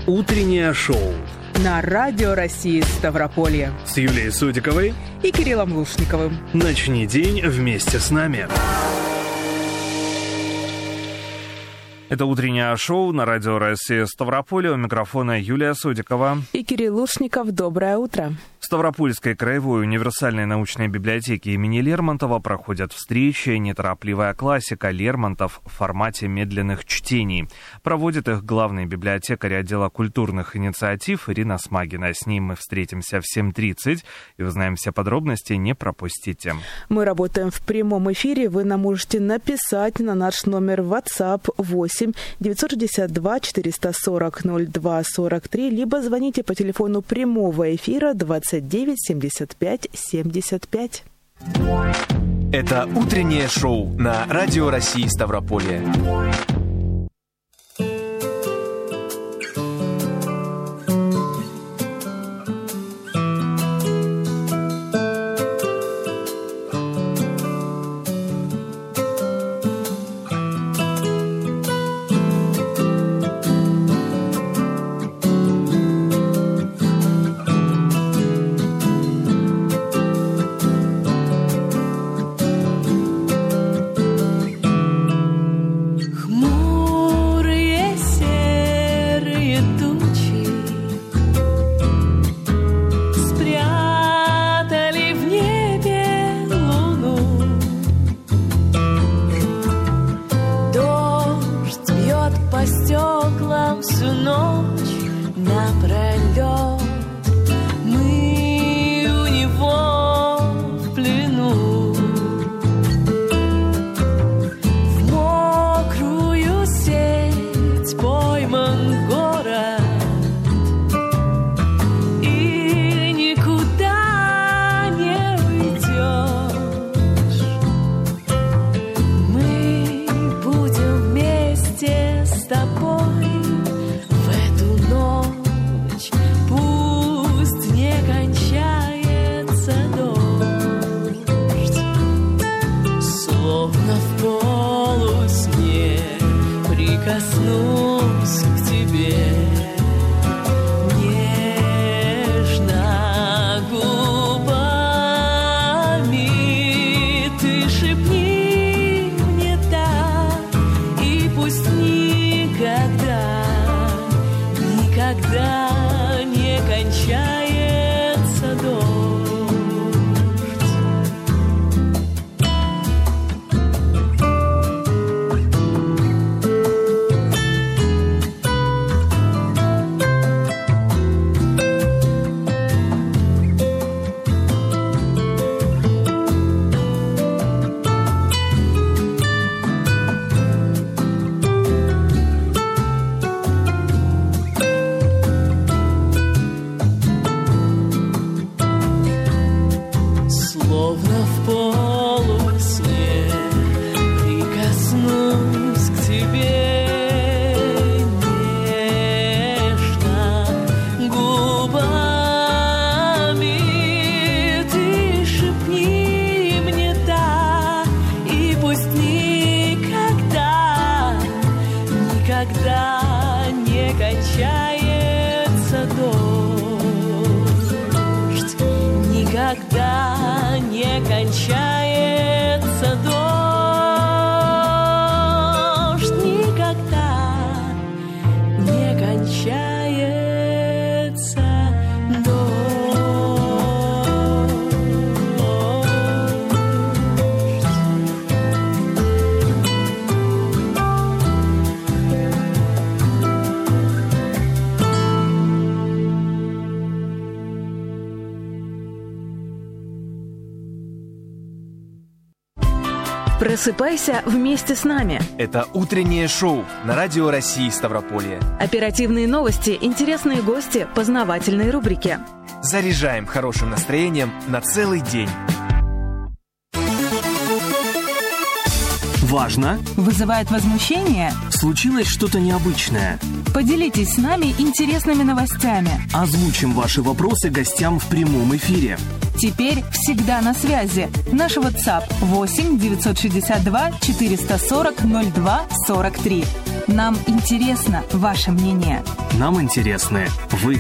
Утреннее шоу на Радио России Ставрополье с Юлией Судиковой и Кириллом Лушниковым. Начни день вместе с нами. Это утреннее шоу на Радио России Ставрополье. У микрофона Юлия Судикова и Кирилл Лушников. Доброе утро. В Ставропольской краевой универсальной научной библиотеке имени Лермонтова проходят встречи «Неторопливая классика. Лермонтов» в формате медленных чтений. Проводит их главный библиотекарь отдела культурных инициатив Ирина Смагина. С ней мы встретимся в 7:30 и узнаем все подробности. Не пропустите. Мы работаем в прямом эфире. Вы нам можете написать на наш номер WhatsApp 8 962 440 02 43, либо звоните по телефону прямого эфира 29 75 75. Это утреннее шоу на Радио России Ставрополье. Просыпайся вместе с нами. Это утреннее шоу на Радио России Ставрополье. Оперативные новости, интересные гости, познавательные рубрики. Заряжаем хорошим настроением на целый день. Важно? Вызывает возмущение? Случилось что-то необычное? Поделитесь с нами интересными новостями. Озвучим ваши вопросы гостям в прямом эфире. Теперь всегда на связи. Наш WhatsApp 8 962 440 02 43. Нам интересно ваше мнение. Нам интересны вы.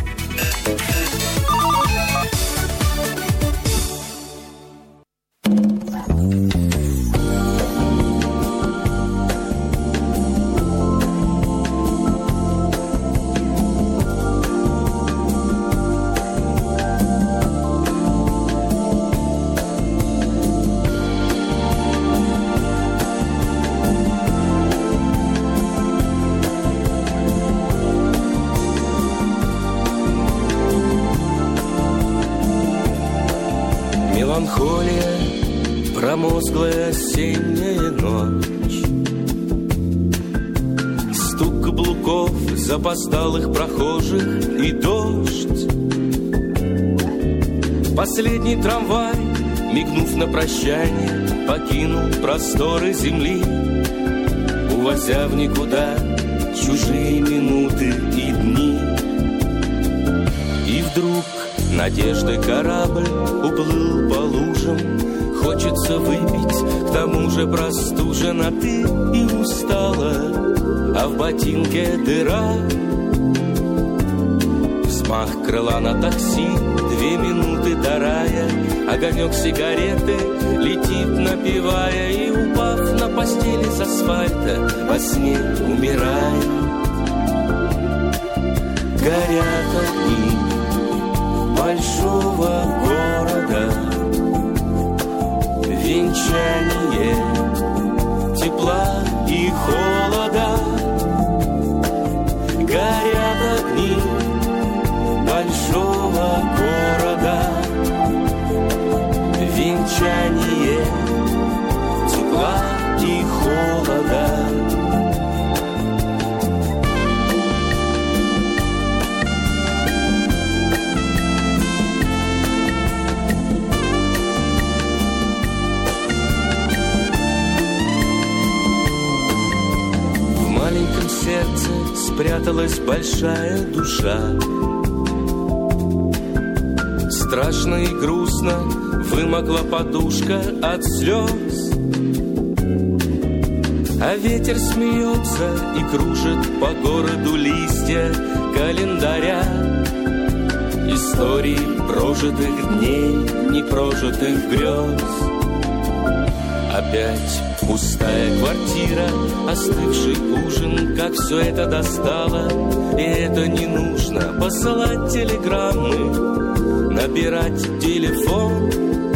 Меланхолия, промозглая осенняя ночь, стук каблуков запоздалых прохожих и дождь. Последний трамвай, мигнув на прощание, покинул просторы земли, увозя в никуда чужие минуты и дни. И вдруг надежды корабль уплыл по лужам. Хочется выпить, к тому же простужена ты и устала, а в ботинке дыра. Взмах крыла на такси, 2 минуты до рая. Огонек сигареты летит, напевая, и, упав на постели с асфальта, во сне умирает. Горят огни большого города, венчание тепла и холода. Горят огни большого города, венчание тепла и холода. В маленьком сердце спряталась большая душа. Страшно и грустно вымокла подушка от слез, а ветер смеется и кружит по городу листья календаря. Истории прожитых дней, непрожитых грез. Опять пустая квартира, остывший ужин, как все это достало. И это не нужно посылать телеграммы, набирать телефон.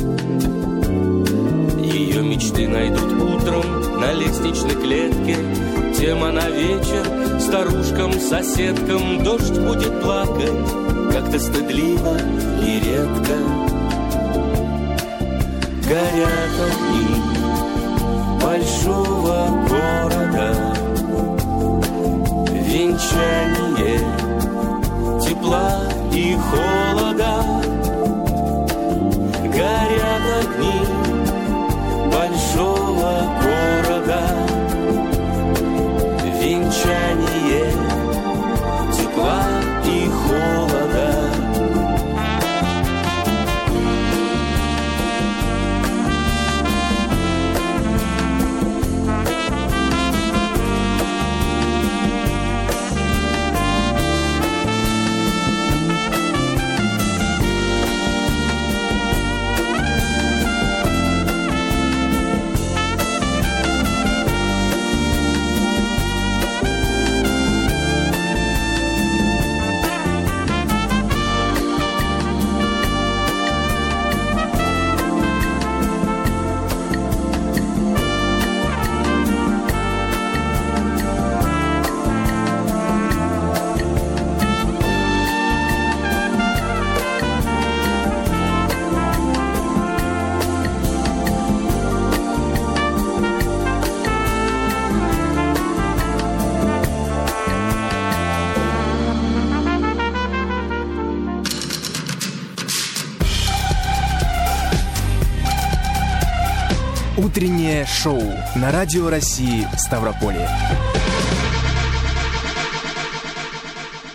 Ее мечты найдут утром на лестничной клетке. Тема на вечер старушкам, соседкам. Дождь будет плакать как-то стыдливо и редко. Горят огни большого города, венчание тепла и холода. Горят огни большого города, венчание тепла и холода. Утреннее шоу на Радио России Ставрополье.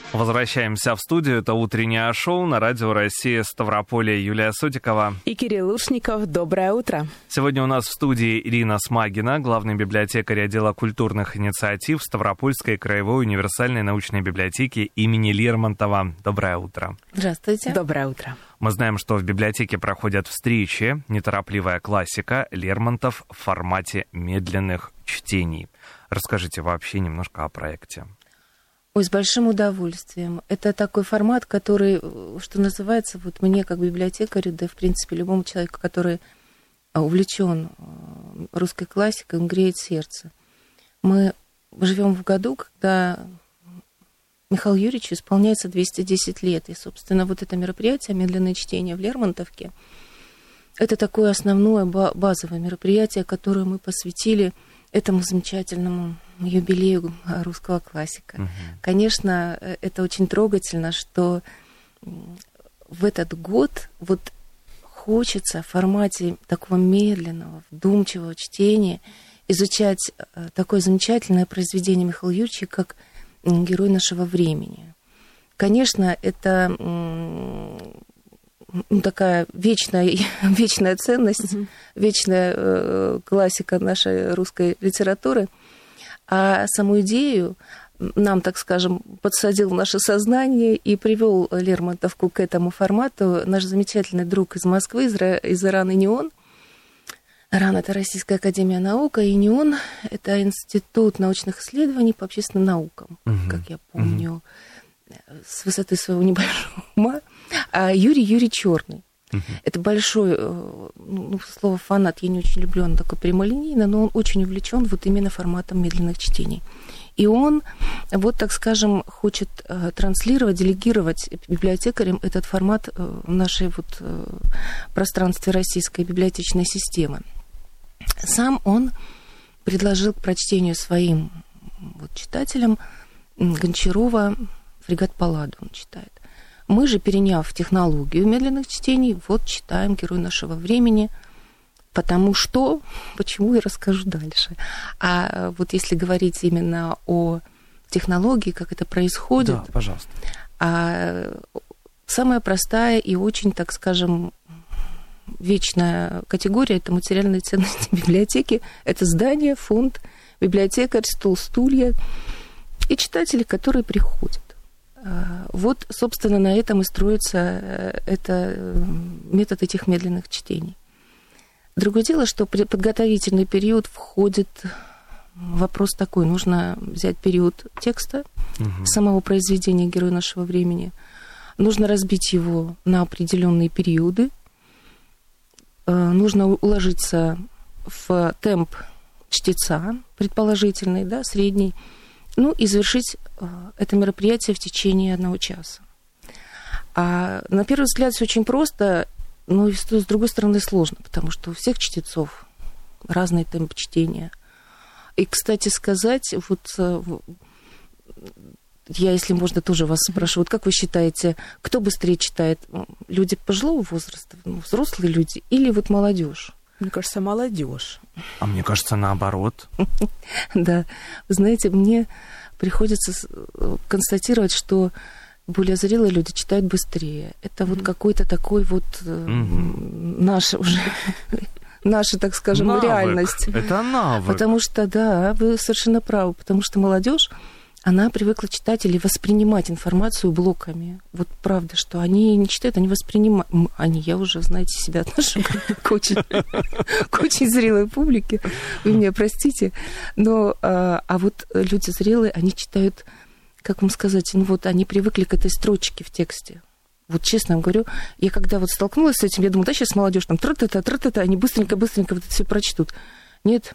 Возвращаемся в студию. Это утреннее шоу на Радио Россия Ставрополье. Юлия Сотикова и Кирилл Лушников. Доброе утро. Сегодня у нас в студии Ирина Смагина, главный библиотекарь отдела культурных инициатив Ставропольской краевой универсальной научной библиотеки имени Лермонтова. Доброе утро. Здравствуйте. Доброе утро. Мы знаем, что в библиотеке проходят встречи «Неторопливая классика» Лермонтов в формате медленных чтений. Расскажите вообще немножко о проекте. Ой, с большим удовольствием. Это такой формат, который, что называется, вот мне как библиотекарю, да, в принципе, любому человеку, который увлечен русской классикой, он греет сердце. Мы живем в году, когда Михаилу Юрьевичу исполняется 210 лет. И, собственно, вот это мероприятие «Медленное чтение» в Лермонтовке, это такое основное базовое мероприятие, которое мы посвятили этому замечательному юбилею русского классика. Конечно, это очень трогательно, что в этот год вот хочется в формате такого медленного, вдумчивого чтения изучать такое замечательное произведение Михаила Юрьевича, как «Герой нашего времени». Конечно, это такая вечная ценность, вечная классика нашей русской литературы. А саму идею нам, так скажем, подсадил в наше сознание и привел Лермонтовку к этому формату наш замечательный друг из Москвы, из ИРАН «ИНИОН». ИРАН — это Российская академия наук, а «ИНИОН» — это Институт научных исследований по общественным наукам, как я помню, с высоты своего небольшого ума. А Юрий Черный. Это большой, слово «фанат» я не очень люблю, он такой прямолинейный, но он очень увлечен вот именно форматом медленных чтений. И он, вот так скажем, хочет транслировать, делегировать библиотекарям этот формат в нашей вот пространстве российской библиотечной системы. Сам он предложил к прочтению своим вот читателям Гончарова «Фрегат Палладу» он читает. Мы же, переняв технологию медленных чтений, вот читаем «Герой нашего времени», почему я расскажу дальше. А вот если говорить именно о технологии, как это происходит... Да, пожалуйста. Самая простая и очень, так скажем, вечная категория — это материальные ценности библиотеки. Это здание, фонд, библиотекарь, стол, стулья и читатели, которые приходят. Вот, собственно, на этом и строится метод этих медленных чтений. Другое дело, что при подготовительный период входит вопрос такой. Нужно взять период текста, самого произведения «Герой нашего времени». Нужно разбить его на определенные периоды. Нужно уложиться в темп чтеца, предположительный, да, средний, и завершить это мероприятие в течение 1 часа. А на первый взгляд все очень просто, но и с другой стороны сложно, потому что у всех чтецов разный темп чтения. И, кстати сказать, вот я, если можно, тоже вас спрошу, вот как вы считаете, кто быстрее читает? Люди пожилого возраста, взрослые люди или вот молодежь? Мне кажется, молодежь. А мне кажется, наоборот. Да. Вы знаете, мне приходится констатировать, что более зрелые люди читают быстрее. Это вот какой-то такой вот наша, так скажем, навык. Реальность. Это навык. Потому что, да, вы совершенно правы, потому что молодежь, она привыкла читать или воспринимать информацию блоками. Вот правда, что они не читают, они воспринимают. Я уже, знаете, себя отношу к очень зрелой публике. Вы меня простите. Но, вот люди зрелые, они читают, как вам сказать, они привыкли к этой строчке в тексте. Вот честно вам говорю, я когда вот столкнулась с этим, я думала, да, сейчас молодежь там тра-та-та, они быстренько вот это все прочтут. Нет.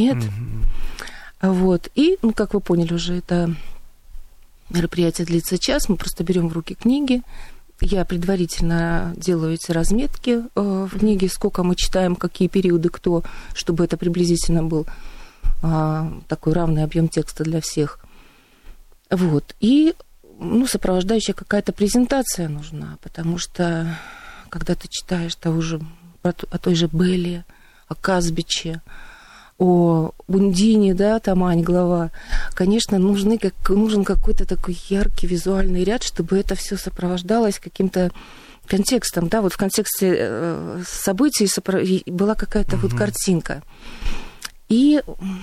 Вот. И, как вы поняли уже, это мероприятие длится час. Мы просто берем в руки книги. Я предварительно делаю эти разметки в книге, сколько мы читаем, какие периоды, кто, чтобы это приблизительно был такой равный объем текста для всех. Вот. И сопровождающая какая-то презентация нужна, потому что когда ты читаешь о той же Белле, о Казбиче, о Ундине, да, Тамань, глава, конечно, нужен какой-то такой яркий визуальный ряд, чтобы это все сопровождалось каким-то контекстом, да, вот в контексте событий была какая-то вот картинка. И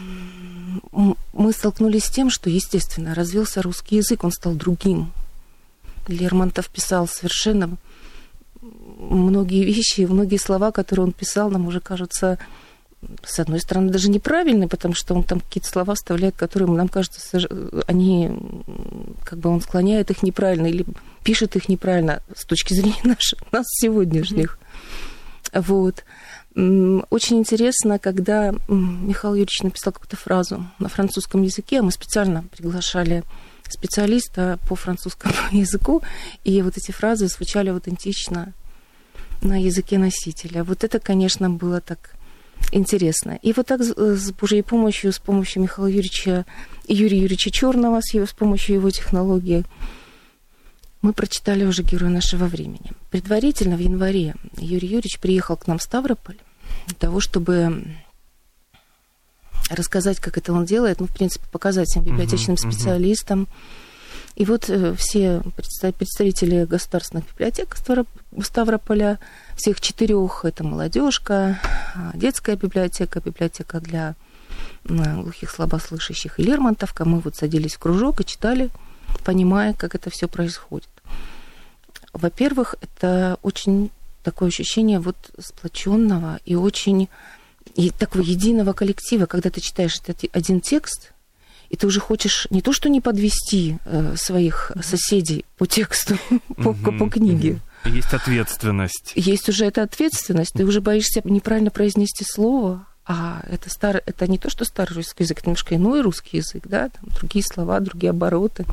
мы столкнулись с тем, что, естественно, развился русский язык, он стал другим. Лермонтов писал совершенно многие вещи, многие слова, которые он писал, нам уже кажутся, с одной стороны, даже неправильные, потому что он там какие-то слова вставляет, которые нам кажется, они, как бы он склоняет их неправильно или пишет их неправильно с точки зрения нас сегодняшних. Вот. Очень интересно, когда Михаил Юрьевич написал какую-то фразу на французском языке, мы специально приглашали специалиста по французскому языку, и вот эти фразы звучали аутентично на языке носителя. Вот это, конечно, было так интересно. И вот так с Божьей помощью, с помощью Михаила Юрьевича и Юрия Юрьевича Черного, с помощью его технологии, мы прочитали уже «Героя нашего времени». Предварительно в январе Юрий Юрьевич приехал к нам в Ставрополь для того, чтобы рассказать, как это он делает, в принципе, показать всем библиотечным специалистам. И вот все представители государственных библиотек Ставрополя, всех 4, это молодежка, детская библиотека, библиотека для глухих, слабослышащих и Лермонтовка, мы вот садились в кружок и читали, понимая, как это все происходит. Во-первых, это очень такое ощущение вот сплоченного и очень такого единого коллектива, когда ты читаешь этот один текст, и ты уже хочешь не то, что не подвести своих соседей по тексту, по книге. Есть ответственность. Есть уже эта ответственность. Ты уже боишься неправильно произнести слово, а это не то, что старый русский язык, это немножко иной русский язык, да, там другие слова, другие обороты.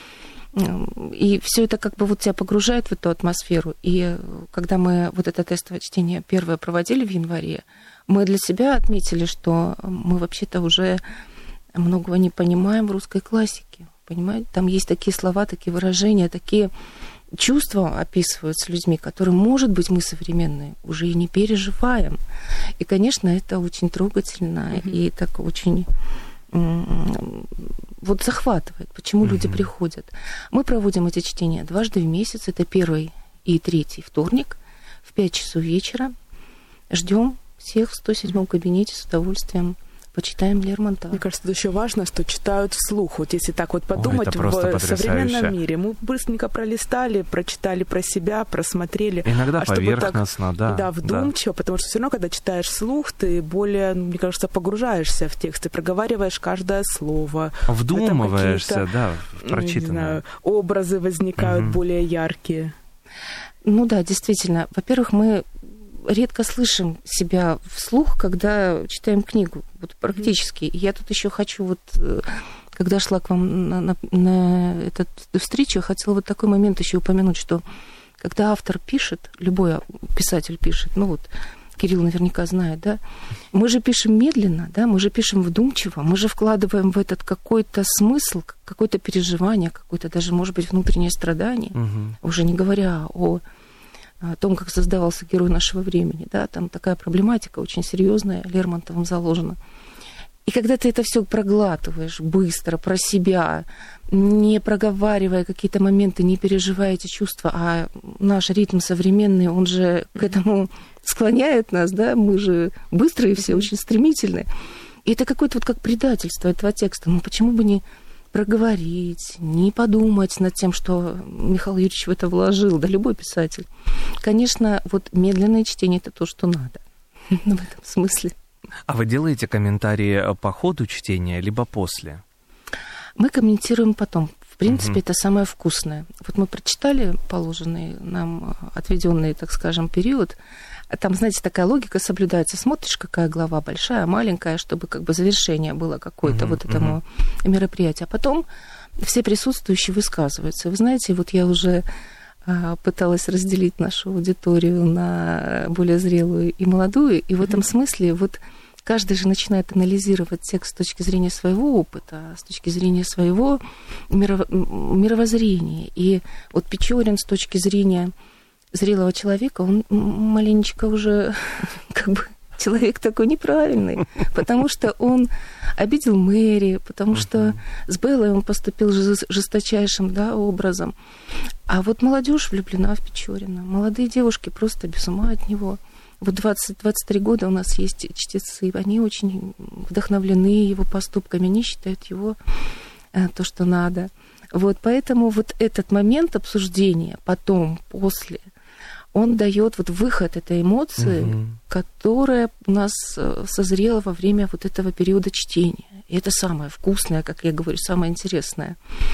И все это как бы вот тебя погружает в эту атмосферу. И когда мы вот это тестовое чтение первое проводили в январе, мы для себя отметили, что мы вообще-то уже многого не понимаем в русской классике. Понимаете? Там есть такие слова, такие выражения, такие чувства описываются людьми, которые, может быть, мы современные уже и не переживаем. И, конечно, это очень трогательно и так очень вот захватывает, почему люди приходят. Мы проводим эти чтения дважды в месяц. Это 1 и 3 вторник в 5 часов вечера. Ждем всех в 107-м кабинете с удовольствием. Почитаем Лермонтова. Мне кажется, это еще важно, что читают вслух. Вот если так вот подумать, в современном мире мы быстренько пролистали, прочитали про себя, просмотрели. Иногда поверхностно, так, да, вдумчиво, потому что все равно, когда читаешь вслух, ты более, мне кажется, погружаешься в текст, ты проговариваешь каждое слово. Вдумываешься, да, в прочитанное. Не знаю, образы возникают более яркие. Ну да, действительно. Во-первых, мы редко слышим себя вслух, когда читаем книгу, вот практически. И я тут еще хочу вот, когда шла к вам на эту встречу, я хотела вот такой момент еще упомянуть, что когда автор пишет, любой писатель пишет, ну вот Кирилл наверняка знает, да, мы же пишем медленно, да, мы же пишем вдумчиво, мы же вкладываем в этот какой-то смысл, какое-то переживание, какое-то даже, может быть, внутреннее страдание, уже не говоря о том, как создавался герой нашего времени, да, там такая проблематика очень серьезная Лермонтовым заложена. И когда ты это все проглатываешь быстро, про себя, не проговаривая какие-то моменты, не переживая эти чувства, а наш ритм современный, он же к этому склоняет нас, да, мы же быстрые все, очень стремительные. И это какое-то вот как предательство этого текста. Ну почему бы не проговорить, не подумать над тем, что Михаил Юрьевич в это вложил, да любой писатель. Конечно, вот медленное чтение – это то, что надо в этом смысле. А вы делаете комментарии по ходу чтения, либо после? Мы комментируем потом. В принципе, это самое вкусное. Вот мы прочитали положенный нам отведенный, так скажем, период. Там, знаете, такая логика соблюдается. Смотришь, какая глава большая, маленькая, чтобы как бы завершение было какое-то вот этому мероприятию. А потом все присутствующие высказываются. Вы знаете, вот я уже пыталась разделить нашу аудиторию на более зрелую и молодую, и в этом смысле вот каждый же начинает анализировать текст с точки зрения своего опыта, с точки зрения своего мировоззрения. И вот Печорин с точки зрения зрелого человека, он маленечко уже как бы человек такой неправильный, потому что он обидел Мэри, потому что с Беллой он поступил жесточайшим, да, образом. А вот молодежь влюблена в Печорина. Молодые девушки просто без ума от него. Вот 20-23 года у нас есть чтецы, они очень вдохновлены его поступками, они считают его то, что надо. Вот поэтому вот этот момент обсуждения потом, после, он дает вот выход этой эмоции, которая у нас созрела во время вот этого периода чтения. И это самое вкусное, как я говорю, самое интересное.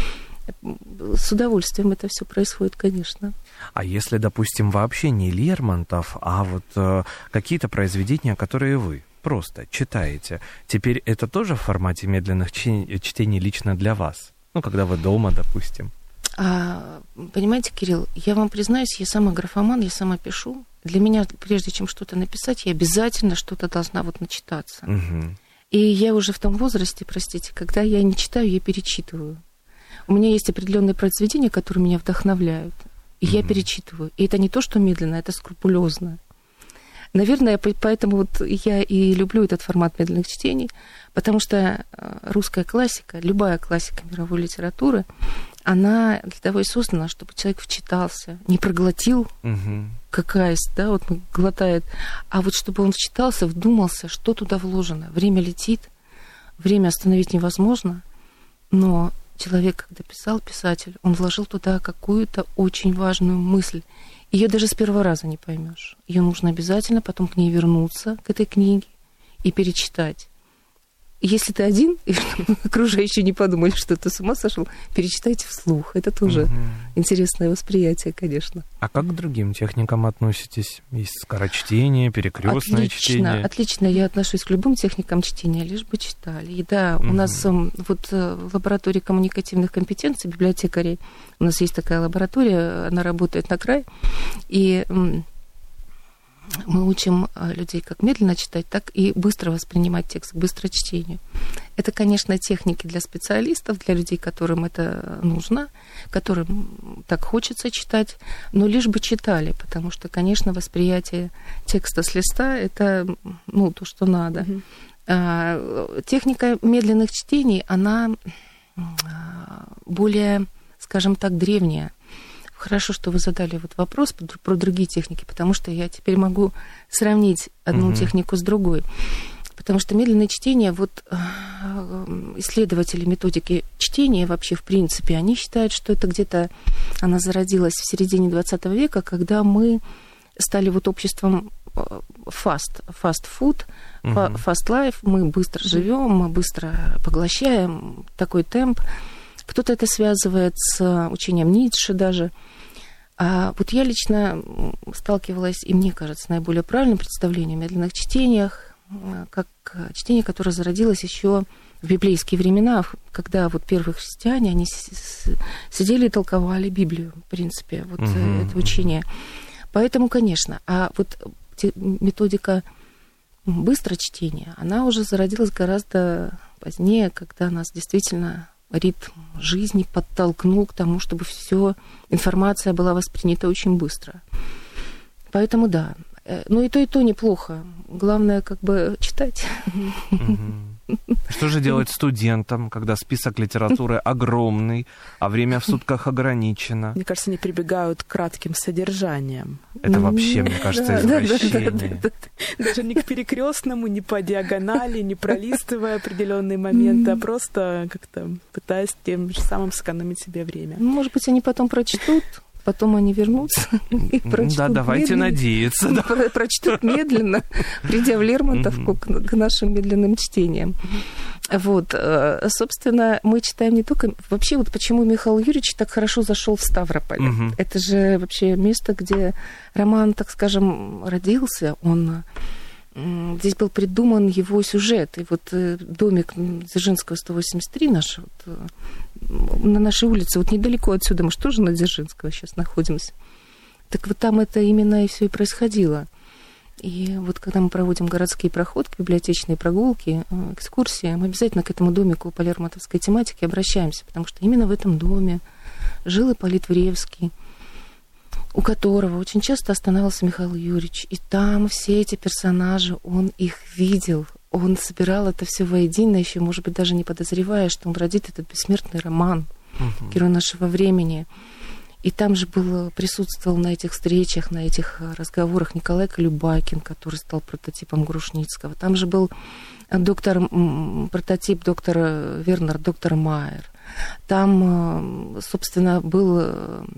С удовольствием это все происходит, конечно. А если, допустим, вообще не Лермонтов, а вот какие-то произведения, которые вы просто читаете, теперь это тоже в формате медленных чтений лично для вас? Ну, когда вы дома, допустим. Понимаете, Кирилл, я вам признаюсь, я сама графоман, я сама пишу. Для меня, прежде чем что-то написать, я обязательно что-то должна вот начитаться. И я уже в том возрасте, простите, когда я не читаю, я перечитываю. У меня есть определенные произведения, которые меня вдохновляют. И я перечитываю. И это не то, что медленно, это скрупулезно. Наверное, поэтому вот я и люблю этот формат медленных чтений, потому что русская классика, любая классика мировой литературы, она для того и создана, чтобы человек вчитался, не проглотил, какая-то, да, вот глотает, а вот чтобы он вчитался, вдумался, что туда вложено. Время летит, время остановить невозможно, но человек, когда писал, писатель, он вложил туда какую-то очень важную мысль. Ее даже с первого раза не поймешь. Ее нужно обязательно потом к ней вернуться, к этой книге, и перечитать. Если ты один, и окружающие не подумали, что ты с ума сошел, перечитайте вслух. Это тоже интересное восприятие, конечно. А как к другим техникам относитесь? Есть скорочтение, перекрестное чтение? Отлично. Я отношусь к любым техникам чтения, лишь бы читали. И да, у нас вот в лаборатории коммуникативных компетенций библиотекарей, у нас есть такая лаборатория, она работает на край, и мы учим людей как медленно читать, так и быстро воспринимать текст, к быстрочтению. Это, конечно, техники для специалистов, для людей, которым это нужно, которым так хочется читать, но лишь бы читали, потому что, конечно, восприятие текста с листа – это, ну, то, что надо. Техника медленных чтений, она более, скажем так, древняя. Хорошо, что вы задали вот вопрос про другие техники, потому что я теперь могу сравнить одну технику с другой. Потому что медленное чтение, вот исследователи методики чтения вообще, в принципе, они считают, что это где-то, она зародилась в середине 20 века, когда мы стали вот обществом fast food, fast life, мы быстро живем, мы быстро поглощаем, такой темп. Кто-то это связывает с учением Ницше даже. А вот я лично сталкивалась, и мне кажется, наиболее правильным представлением о медленных чтениях, как чтение, которое зародилось еще в библейские времена, когда вот первые христиане, они сидели и толковали Библию, в принципе, вот это учение. Поэтому, конечно, а вот методика быстрочтения, она уже зародилась гораздо позднее, когда нас действительно ритм жизни подтолкнул к тому, чтобы все информация была воспринята очень быстро. Поэтому да. Ну и то неплохо. Главное, как бы читать. Что же делать студентам, когда список литературы огромный, а время в сутках ограничено? Мне кажется, они прибегают к кратким содержаниям. Это вообще, мне кажется, извращение. Даже не к перекрестному, не по диагонали, не пролистывая определенные моменты, а просто как-то пытаясь тем же самым сэкономить себе время. Может быть, они потом прочтут, потом они вернутся и прочтут. Да, давайте надеяться. Прочтут медленно, придя в Лермонтовку к нашим медленным чтениям. Вот, собственно, мы читаем не только... Вообще, вот почему Михаил Юрьевич так хорошо зашел в Ставрополь. Это же вообще место, где роман, так скажем, родился. Здесь был придуман его сюжет. И вот домик Дзержинского, 183, наш, вот, на нашей улице, вот недалеко отсюда, мы же тоже на Дзержинского сейчас находимся. Так вот там это именно и все и происходило. И вот когда мы проводим городские проходки, библиотечные прогулки, экскурсии, мы обязательно к этому домику по лермонтовской тематике обращаемся, потому что именно в этом доме жил Ипполит Вревский. у которого очень часто останавливался Михаил Юрьевич. И там все эти персонажи, он их видел, он собирал это все воедино, еще, может быть, даже не подозревая, что он родит этот бессмертный роман «Герой нашего времени». И там же присутствовал на этих встречах, на этих разговорах Николай Колюбакин, который стал прототипом Грушницкого. Там же был прототип доктора Вернер, доктор Майер. Там, собственно, был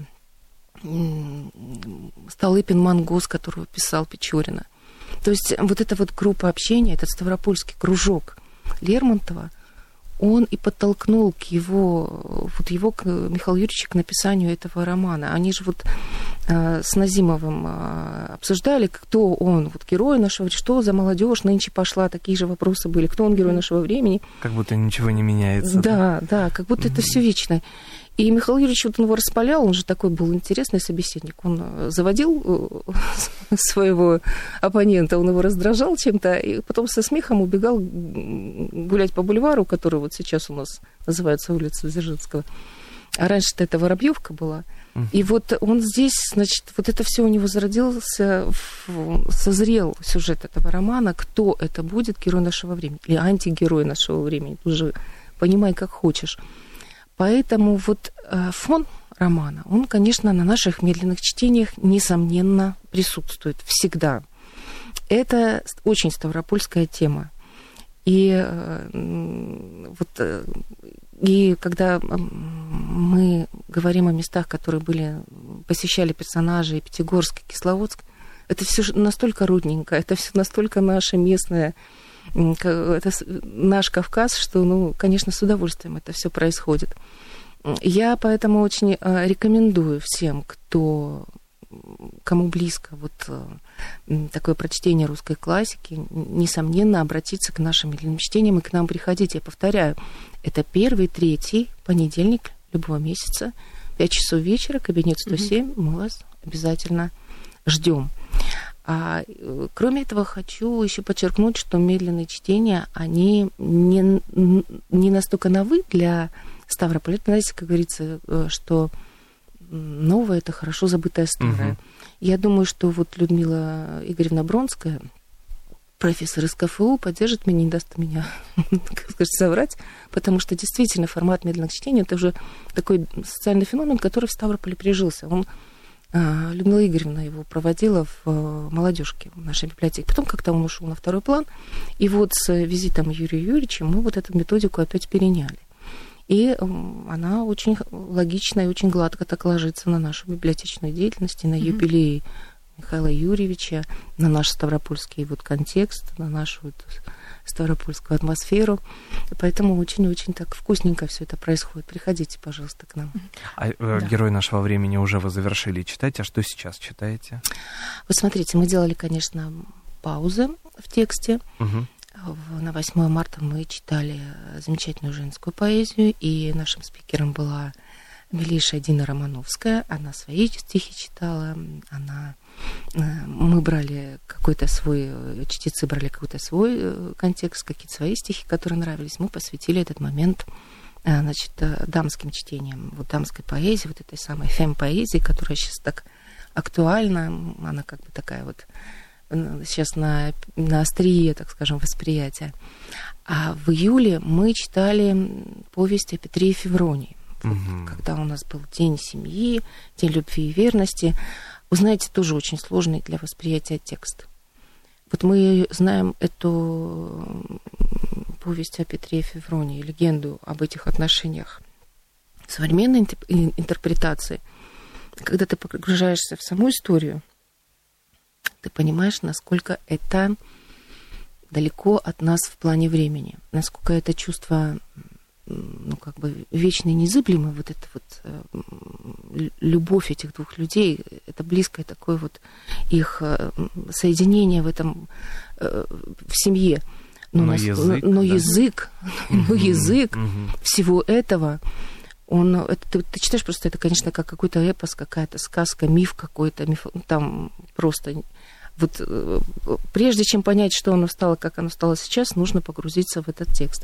Столыпин Мангус, которого писал Печорина. То есть вот эта вот группа общения, этот ставропольский кружок Лермонтова, он и подтолкнул к Михаилу Юрьевичу, к написанию этого романа. Они же вот с Назимовым обсуждали, кто он, вот герой нашего, что за молодежь нынче пошла, такие же вопросы были, кто он герой нашего времени. Как будто ничего не меняется. Да, как будто это все вечно. И Михаил Юрьевич вот он его распалял, он же такой был интересный собеседник. Он заводил своего оппонента, он его раздражал чем-то, и потом со смехом убегал гулять по бульвару, который вот сейчас у нас называется улица Дзержинского. А раньше-то это Воробьевка была. И вот он здесь, значит, вот это все у него зародился, созрел сюжет этого романа, кто это будет, герой нашего времени, или антигерой нашего времени, уже понимай, как хочешь. Поэтому вот фон романа, он, конечно, на наших медленных чтениях, несомненно, присутствует всегда. Это очень ставропольская тема. И когда мы говорим о местах, которые посещали персонажи, Пятигорск, Кисловодск, это все настолько родненько, это все настолько наше местное, это наш Кавказ, что, конечно, с удовольствием это все происходит. Я поэтому очень рекомендую всем, кому близко такое прочтение русской классики, несомненно, обратиться к нашим медленным чтениям и к нам приходить. Я повторяю, это 1-3 понедельник любого месяца, 5 часов вечера, кабинет 107, мы вас обязательно ждем. Кроме этого, хочу еще подчеркнуть, что медленные чтения, они не настолько новы для Ставрополя. Это, знаете, как говорится, что новое – это хорошо забытое старое. Я думаю, что вот Людмила Игоревна Бронская, профессор из КФУ, поддержит меня, не даст меня, как сказать, соврать, потому что действительно формат медленных чтений – это уже такой социальный феномен, который в Ставрополе прижился. Людмила Игоревна его проводила в молодежке в нашей библиотеке. Потом как-то он ушел на второй план. И вот с визитом Юрия Юрьевича мы вот эту методику опять переняли. И она очень логично и очень гладко так ложится на нашу библиотечную деятельность, на юбилей Михаила Юрьевича, на наш ставропольский контекст, на нашу ставропольскую атмосферу. И поэтому очень-очень так вкусненько все это происходит. Приходите, пожалуйста, к нам. «Герой нашего времени» уже вы завершили читать, а что сейчас читаете? Вы смотрите, мы делали, конечно, паузы в тексте. На 8 марта мы читали замечательную женскую поэзию, и нашим спикером была милейшая Дина Романовская. Она свои стихи читала, мы брали чтецы брали какой-то свой контекст, какие-то свои стихи, которые нравились. Мы посвятили этот момент, дамским чтениям, дамской поэзии, этой самой фем-поэзии, которая сейчас так актуальна. Она как бы такая сейчас на острие, так скажем, восприятия. А в июле мы читали повесть о Петре и Февронии. Когда у нас был День семьи, День любви и верности. Вы знаете, тоже очень сложный для восприятия текст. Мы знаем эту повесть о Петре и Февронии, легенду об этих отношениях. В современной интерпретации, когда ты погружаешься в саму историю, ты понимаешь, насколько это далеко от нас в плане времени, насколько это чувство, вечно незыблемое, любовь этих двух людей, это близкое такое их соединение в семье. Но язык всего этого, ты читаешь просто, это, конечно, как какой-то эпос, какая-то сказка, миф какой-то, там просто... прежде чем понять, что оно стало, как оно стало сейчас, нужно погрузиться в этот текст,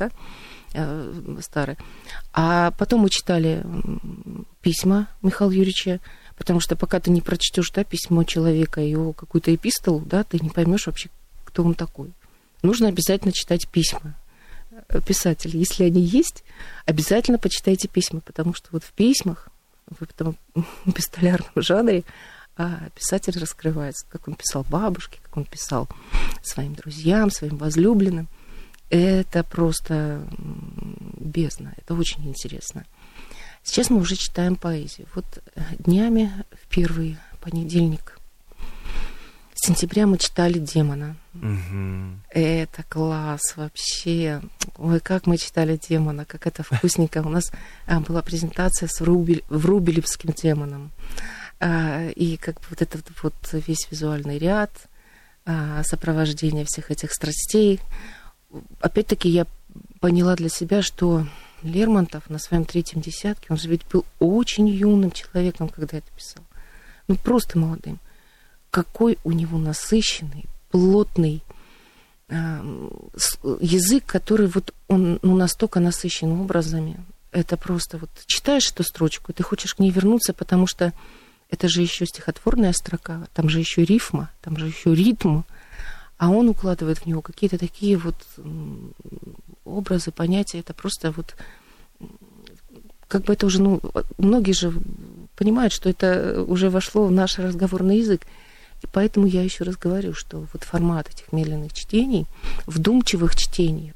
старый. А потом мы читали письма Михаила Юрьевича, Потому что пока ты не прочтешь, да, письмо человека, его какую-то эпистолу, да, ты не поймешь вообще, кто он такой. Нужно обязательно читать письма писателей. Если они есть, обязательно почитайте письма, потому что вот в письмах, в этом эпистолярном жанре, писатель раскрывается, как он писал бабушке, как он писал своим друзьям, своим возлюбленным. Это просто бездна, это очень интересно. Сейчас мы уже читаем поэзию. Вот днями в первый понедельник сентября мы читали «Демона». Это класс вообще. Ой, как мы читали «Демона», как это вкусненько. У нас была презентация с врубелевским демоном. И как бы вот этот вот весь визуальный ряд, сопровождение всех этих страстей. Опять-таки я поняла для себя, что Лермонтов на своем 3-м десятке, он же ведь был очень юным человеком, когда это писал. Ну, просто молодым. Какой у него насыщенный, плотный язык, который вот он настолько насыщен образами. Это просто вот читаешь эту строчку, ты хочешь к ней вернуться, потому что это же еще стихотворная строка, там же еще рифма, там же еще ритм, а он укладывает в него какие-то такие вот образы, понятия. Это просто вот как бы это уже, ну, многие же понимают, что это уже вошло в наш разговорный язык. И поэтому я еще раз говорю, что вот формат этих медленных чтений, вдумчивых чтений,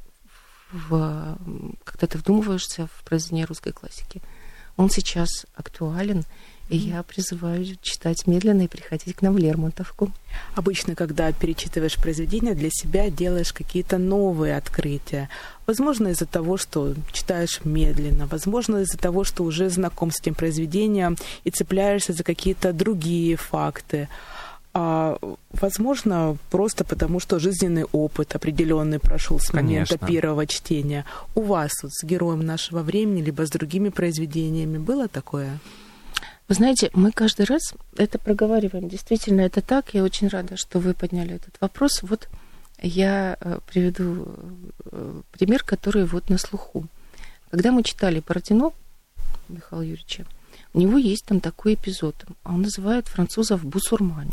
когда ты вдумываешься в произведение русской классики, он сейчас актуален. И я призываю читать медленно и приходить к нам в Лермонтовку. Обычно, когда перечитываешь произведения, для себя делаешь какие-то новые открытия. Возможно, из-за того, что читаешь медленно. Возможно, из-за того, что уже знаком с этим произведением и цепляешься за какие-то другие факты. А, возможно, просто потому, что жизненный опыт определенный прошел с момента первого чтения. У вас вот с героем нашего времени, либо с другими произведениями было такое? Вы знаете, мы каждый раз это проговариваем. Действительно, это так. Я очень рада, что вы подняли этот вопрос. Вот я приведу пример, который вот на слуху. Когда мы читали Бородино Михаила Юрьевича, у него есть там такой эпизод. Он называет французов бусурмане.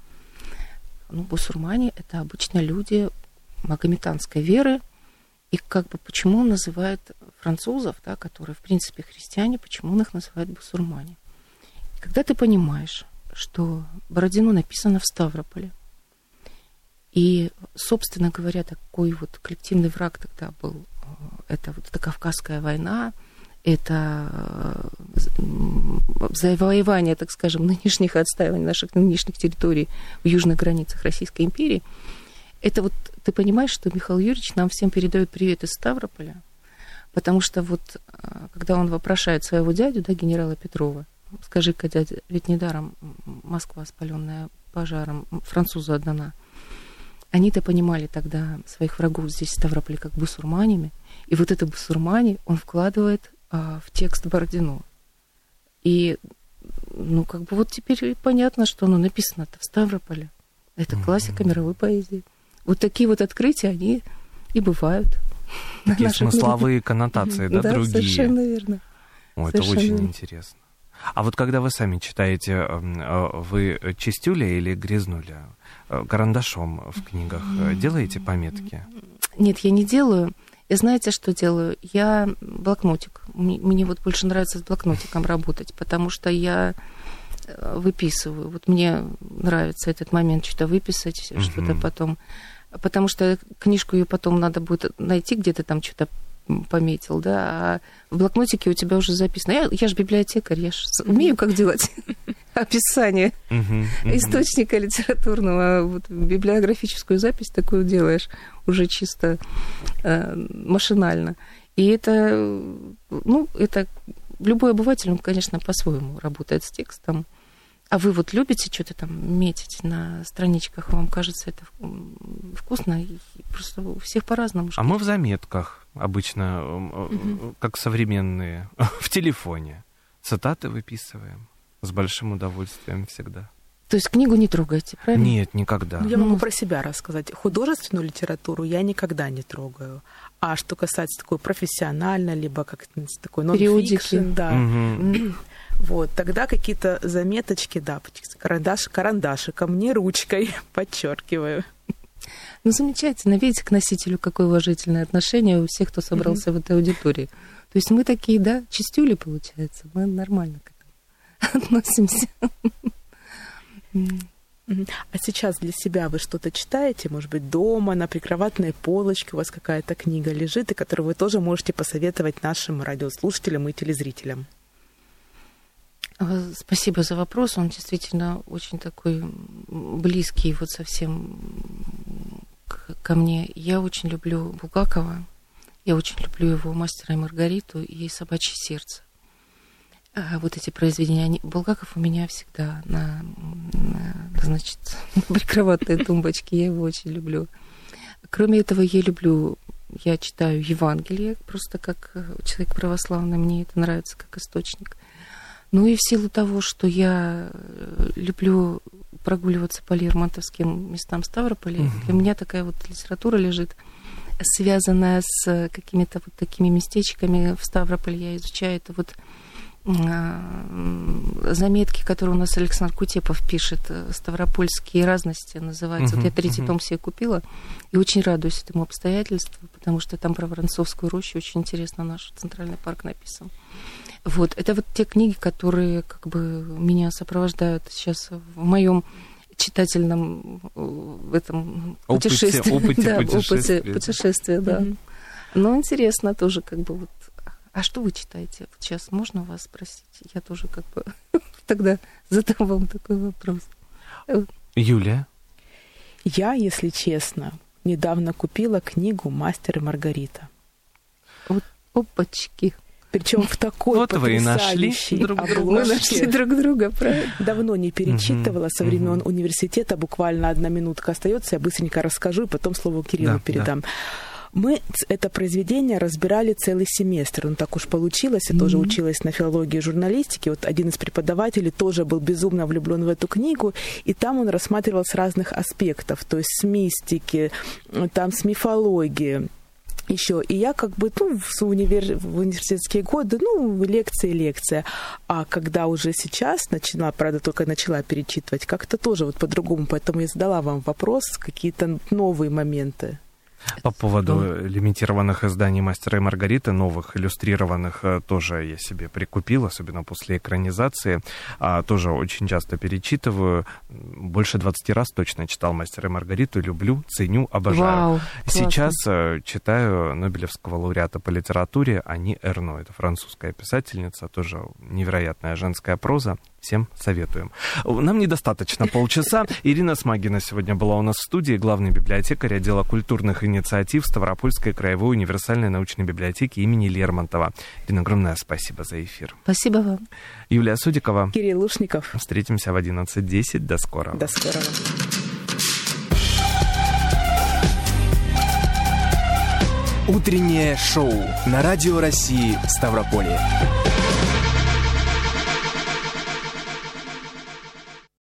Ну, бусурмане – это обычно люди магометанской веры. И как бы почему он называет французов, да, которые, в принципе, христиане, почему он их называет бусурмане? Когда ты понимаешь, что Бородино написано в Ставрополе, и, собственно говоря, такой вот коллективный враг тогда был, это вот эта Кавказская война, это завоевание, так скажем, нынешних отстаиваний наших нынешних территорий в южных границах Российской империи, это вот ты понимаешь, что Михаил Юрьевич нам всем передает привет из Ставрополя, потому что вот когда он вопрошает своего дядю, да, генерала Петрова, скажи-ка, дядя, ведь недаром Москва, спаленная пожаром, французу отдана. Они-то понимали тогда своих врагов здесь, в Ставрополе, как бусурманами. И вот это бусурмане он вкладывает в текст Бородино. И, ну, как бы вот теперь понятно, что оно написано-то в Ставрополе. Это классика мировой поэзии. Вот такие вот открытия, они и бывают. Такие смысловые коннотации, да, другие. Да, совершенно верно. О, это очень интересно. А вот когда вы сами читаете, вы чистюля или грязнуля? Карандашом в книгах делаете пометки? Нет, я не делаю. И знаете, что делаю? Я блокнотик. Мне вот больше нравится с блокнотиком работать, потому что я выписываю. Вот мне нравится этот момент что-то выписать, что-то потом. Потому что книжку ее потом надо будет найти, где-то там что-то пометил, да, а в блокнотике у тебя уже записано. Я же библиотекарь, я же умею, как делать описание источника литературного. Вот библиографическую запись такую делаешь уже чисто машинально. И это, ну, это любой обыватель, он, конечно, по-своему работает с текстом. А вы вот любите что-то там метить на страничках? Вам кажется это вкусно? Просто у всех по-разному. А мы в заметках обычно, как современные, в телефоне. Цитаты выписываем с большим удовольствием всегда. То есть книгу не трогаете, правильно? Нет, никогда. Я могу про себя рассказать. Художественную литературу я никогда не трогаю. А что касается такой профессиональной, либо как такой нон-фикшн, да. Вот, тогда какие-то заметочки, да, карандашиком, не ручкой, подчеркиваю. Ну, замечательно. Видите, к носителю какое уважительное отношение у всех, кто собрался в этой аудитории. То есть мы такие, да, чистюли, получается. Мы нормально к этому относимся. А сейчас для себя вы что-то читаете? Может быть, дома, на прикроватной полочке у вас какая-то книга лежит, и которую вы тоже можете посоветовать нашим радиослушателям и телезрителям? Спасибо за вопрос. Он действительно очень такой близкий вот совсем ко мне. Я очень люблю Булгакова. Я очень люблю его «Мастера и Маргариту» и «Собачье сердце». Вот эти произведения, Булгаков у меня всегда на прикроватной тумбочке, я его очень люблю. Кроме этого, я читаю Евангелие, просто как человек православный, мне это нравится как источник. Ну и в силу того, что я люблю прогуливаться по лермонтовским местам Ставрополя, для меня такая вот литература лежит, связанная с какими-то вот такими местечками в Ставрополе. Я изучаю это вот заметки, которые у нас Александр Кутепов пишет, «Ставропольские разности» называется. Вот я 3-й том себе купила и очень радуюсь этому обстоятельству, потому что там про Воронцовскую рощу очень интересно наш центральный парк написан. Вот, это вот те книги, которые как бы меня сопровождают сейчас в моем читательном путешествии. Опыте путешествия, да. Но интересно тоже как бы вот. А что вы читаете? Вот сейчас можно вас спросить? Я тоже как бы тогда задам вам такой вопрос. Юлия? Я, если честно, недавно купила книгу «Мастер и Маргарита». Вот опачки. Причем в такой вот потрясающей обложке. Мы нашли друг друга, правильно? Давно не перечитывала со времен университета. Буквально 1 минутка остается. Я быстренько расскажу и потом слово Кириллу передам. Да. Мы это произведение разбирали целый семестр. Ну, так уж получилось. Я тоже училась на филологии и журналистике. Вот один из преподавателей тоже был безумно влюблен в эту книгу. И там он рассматривал с разных аспектов. То есть с мистики, там с мифологии. Еще. И я как бы, в университетские годы, лекция. А когда уже сейчас правда, только начала перечитывать, как-то тоже вот по-другому. Поэтому я задала вам вопрос, какие-то новые моменты. По поводу лимитированных изданий «Мастера и Маргариты», новых, иллюстрированных, тоже я себе прикупил, особенно после экранизации. Тоже очень часто перечитываю. Больше 20 раз точно читал «Мастера и Маргариту». Люблю, ценю, обожаю. Вау, сейчас читаю Нобелевского лауреата по литературе Ани Эрно. Это французская писательница, тоже невероятная женская проза. Всем советуем. Нам недостаточно полчаса. Ирина Смагина сегодня была у нас в студии, главный библиотекарь отдела культурных инициатив Ставропольской краевой универсальной научной библиотеки имени Лермонтова. Ирина, огромное спасибо за эфир. Спасибо вам. Юлия Судикова. Кирилл Лушников. Встретимся в 11:10. До скорого. До скорого. Утреннее шоу на Радио России Ставрополье.